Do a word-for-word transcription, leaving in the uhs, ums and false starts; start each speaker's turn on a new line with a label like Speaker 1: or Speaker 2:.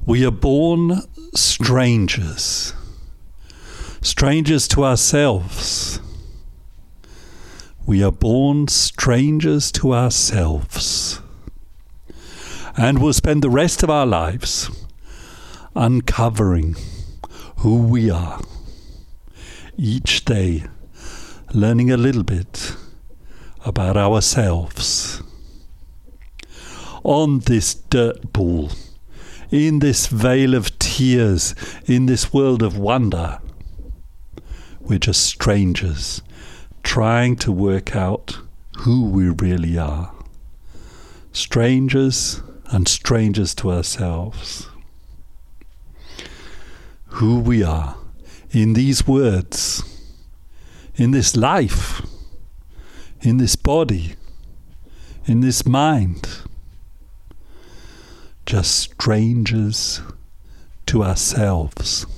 Speaker 1: We are born strangers, strangers to ourselves. We are born strangers to ourselves, and we'll spend the rest of our lives uncovering who we are, each day learning a little bit about ourselves. On this dirt ball, in this veil of tears, in this world of wonder, we're just strangers trying to work out who we really are. Strangers and strangers to ourselves. Who we are in these words, in this life, in this body, in this mind. Just strangers to ourselves.